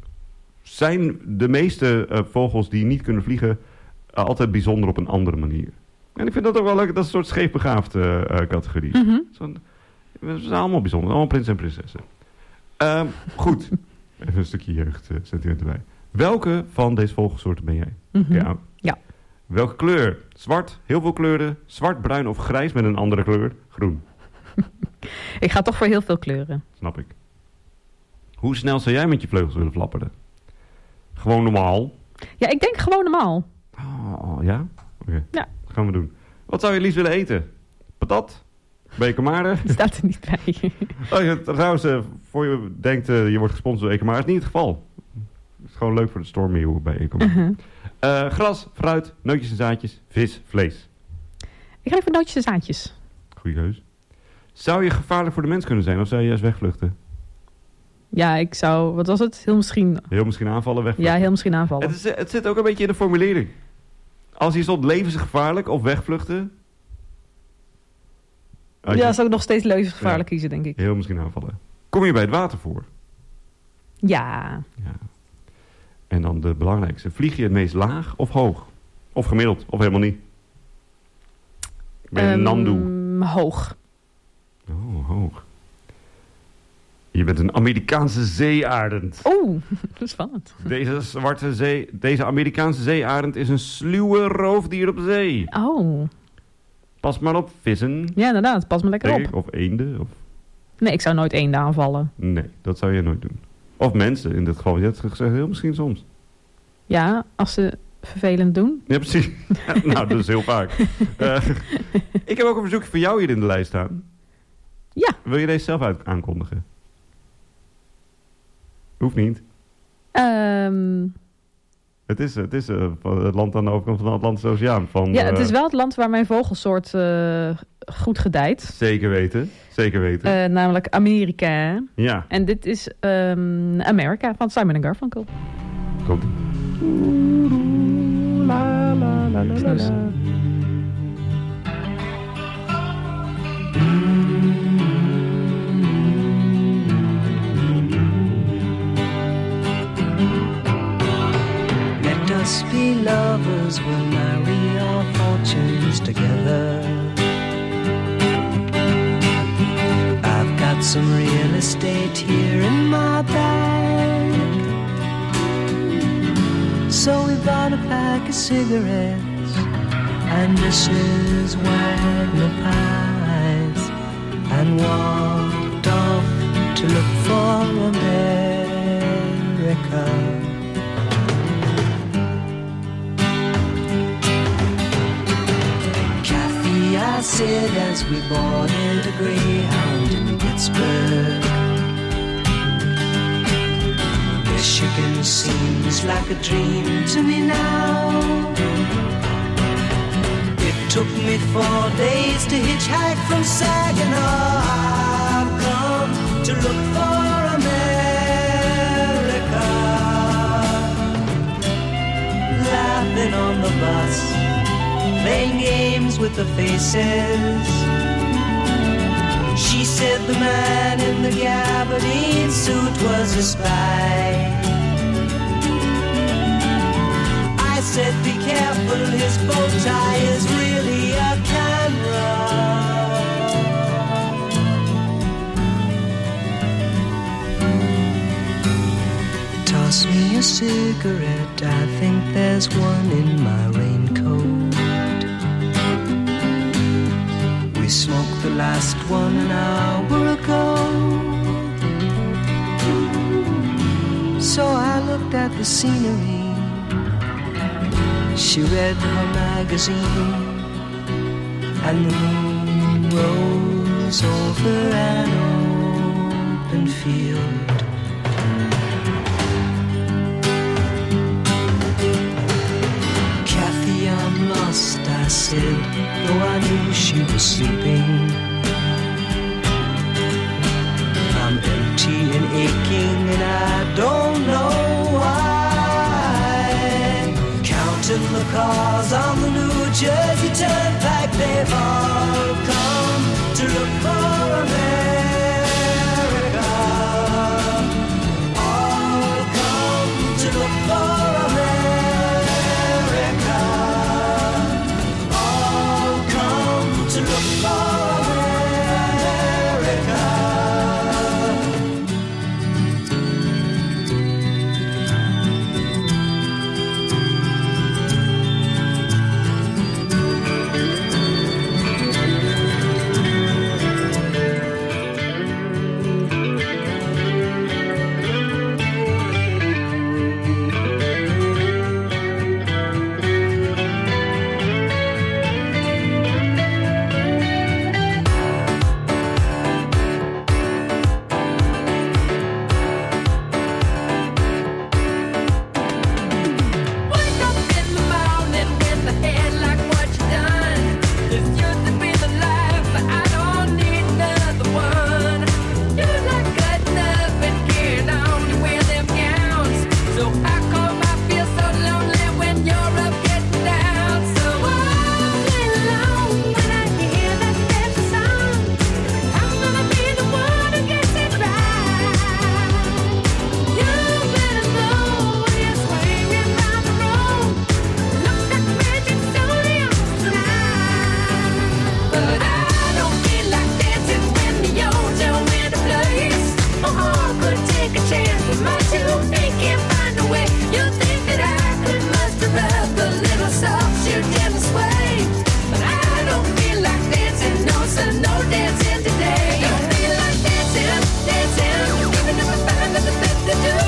zijn de meeste uh, vogels die niet kunnen vliegen... Uh, altijd bijzonder op een andere manier. En ik vind dat ook wel leuk. Dat is een soort scheefbegaafde uh, uh, categorie. Mm-hmm. Zo, we zijn allemaal bijzonder. Allemaal prins en prinsessen. Uh, goed. Even een stukje jeugdsentiment uh, erbij. Welke van deze vogelsoorten ben jij? Mm-hmm. Ja. Ja. Welke kleur? Zwart, heel veel kleuren. Zwart, bruin of grijs met een andere kleur? Groen. Ik ga toch voor heel veel kleuren. Snap ik. Hoe snel zou jij met je vleugels willen flapperen? Gewoon normaal? Ja, ik denk gewoon normaal. Oh, ja? Oké. Okay. Ja. Dat gaan we doen. Wat zou je liefst willen eten? Patat? Bekermaren? Staat er niet bij. Oh, ja, trouwens, uh, voor je denkt uh, je wordt gesponsord door Ekermaren, is niet het geval. Het is gewoon leuk voor de stormmeeuw bij Ekermaren. Uh-huh. Uh, gras, fruit, nootjes en zaadjes, vis, vlees. Ik ga even nootjes en zaadjes. Goeie keus. Zou je gevaarlijk voor de mens kunnen zijn of zou je juist wegvluchten? Ja, ik zou... Wat was het? Heel misschien... Heel misschien aanvallen, wegvluchten. Ja, heel misschien aanvallen. Het, is, het zit ook een beetje in de formulering. Als je stond levensgevaarlijk of wegvluchten... Ja, je... zou ik nog steeds levensgevaarlijk ja, kiezen, denk ik. Heel misschien aanvallen. Kom je bij het water voor? Ja. Ja. En dan de belangrijkste. Vlieg je het meest laag of hoog? Of gemiddeld? Of helemaal niet? Ik ben um, Nandu. Hoog. Oh, hoog. Je bent een Amerikaanse zeearend. Oeh, dat is spannend. Deze zwarte zee, deze Amerikaanse zeearend is een sluwe roofdier op zee. Oh. Pas maar op vissen. Ja, inderdaad. Pas maar lekker op. Ik, of eenden. Of... Nee, ik zou nooit eenden aanvallen. Nee, dat zou je nooit doen. Of mensen in dit geval. Je hebt gezegd heel misschien soms. Ja, als ze vervelend doen. Ja, precies. Nou, dat is heel vaak. Uh, ik heb ook een verzoekje voor jou hier in de lijst staan. Ja. Wil je deze zelf uit aankondigen? Hoeft niet. Um... Het is, het, is uh, het land aan de overkant van de Atlantische Oceaan. Van, ja, het uh, is wel het land waar mijn vogelsoort uh, goed gedijt. Zeker weten, zeker weten. Uh, namelijk Amerika. Ja. En dit is um, America van Simon en Garfunkel. Komt. La, la, la, la, la, la. Let us be lovers, we'll marry our fortunes together. I've got some real estate here in my bag, so we bought a pack of cigarettes and Missus Wagner pies and walked off to look for America. I said as we boarded a Greyhound in Pittsburgh, Michigan seems like a dream to me now. It took me four days to hitchhike from Saginaw. I've come to look for America. Laughing on the bus, playing games with the faces. She said the man in the gabardine suit was a spy. I said be careful, his bow tie is really a camera. Toss me a cigarette, I think there's one in my raincoat. We smoked the last one an hour ago. So I looked at the scenery. She read her magazine, and the moon rose over an open field. Kathy, I'm lost, I said, though I knew she was sleeping. I'm empty and aching and I don't know why. Counting the cars on the New Jersey Turnpike, they've all come to look for America. All come to look for America. All come to look for America. To do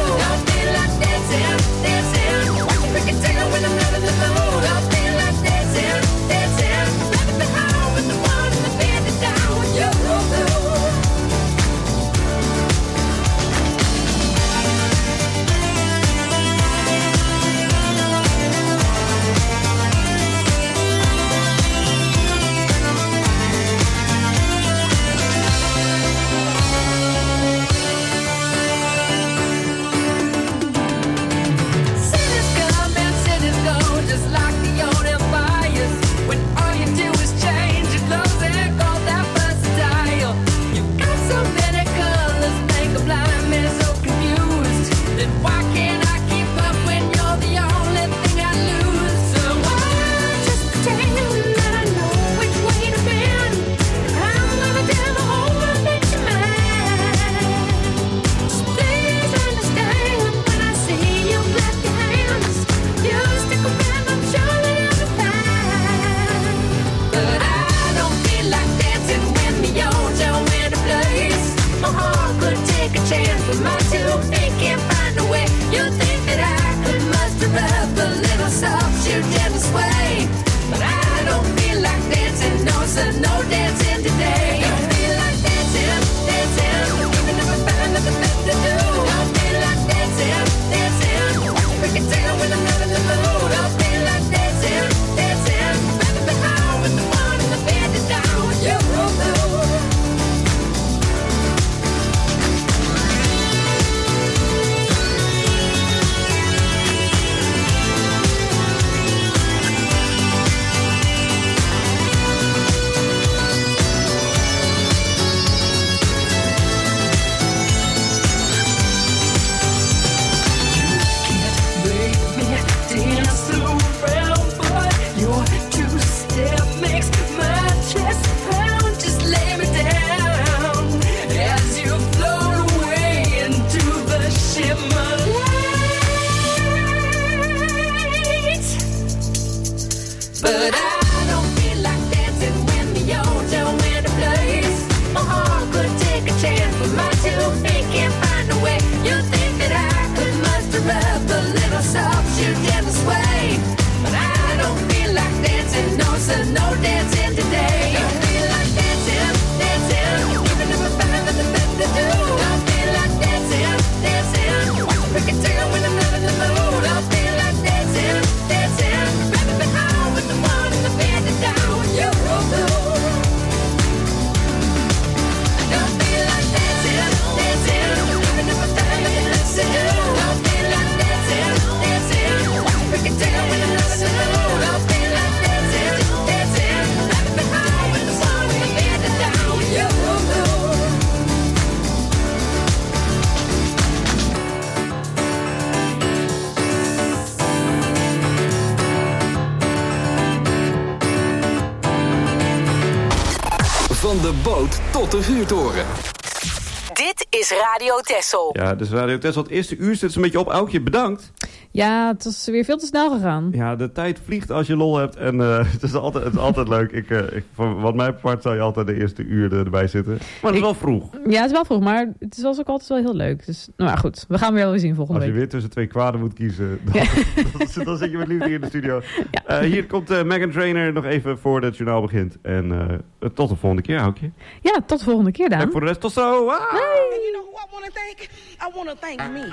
Van de boot tot de vuurtoren. Dit is Radio Texel. Ja, dus Radio Texel, het eerste uur zit een beetje op. Aukje, bedankt. Ja, het is weer veel te snel gegaan. Ja, de tijd vliegt als je lol hebt. En uh, het, is altijd, het is altijd leuk. Ik, uh, ik, van wat mij part zou je altijd de eerste uur erbij zitten. Maar het is ik, wel vroeg. Ja, het is wel vroeg, maar het is ook altijd wel heel leuk. Dus, nou ja, goed. We gaan weer wel weer zien volgende week. Als je week. weer tussen twee kwaden moet kiezen, dan, ja. dan, dan zit je met liefde hier in de studio. Ja. Uh, hier komt uh, Meghan Trainor nog even voor het journaal begint. En uh, tot de volgende keer, Aukje. Ja, tot de volgende keer, Daan. En voor de rest, tot zo. Ah! Hey. You know who I want to thank? I want to thank me.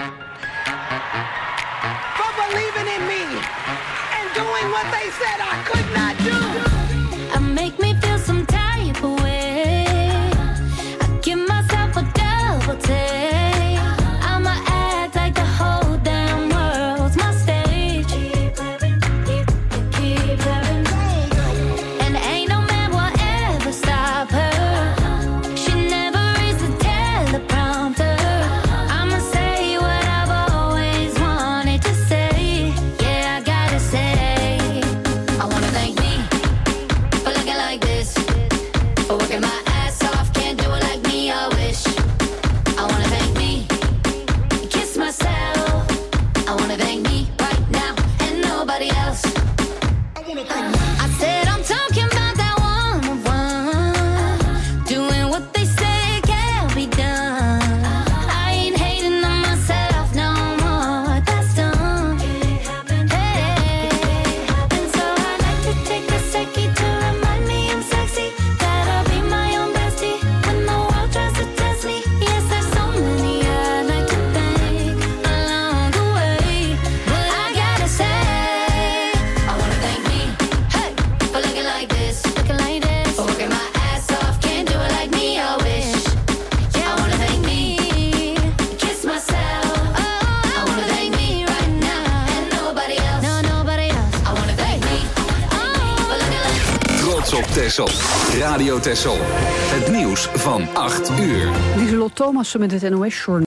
For believing in me and doing what they said I could not do. I make me feel some type of way. I give myself a double take. I'ma act like the whole damn world's my stage. Keep living, keep, keep living. And ain't no man will ever stop her. She never is the teleprompter. I'ma say what I've always wanted to say. Yeah, I gotta say, I wanna thank me for looking like this, for working my ass off, can't do it like me, I wish. I wanna thank me, kiss myself. I wanna thank me right now and nobody else. I wanna thank me. I said I'm talking about that one on one, doing what they say can't be done. I ain't hating on myself no more, that's done. Hey, and so I like to take a second to remind me I'm sexy, that I'll be my own bestie when the world tries to test me. Yes, there's so many I'd like to thank along the way, but I gotta say, I wanna thank me, hey, for looking like this, looking like this, for working my ass off, can't do it like me, I wish. Yeah, I wanna thank me, kiss myself. I wanna thank me right now and nobody else. No, nobody else. I wanna thank me, for looking like. Trots op Texel. Radio Texel. Het nieuws van acht uur. Lieselot Thomassen met het N O S-journaal.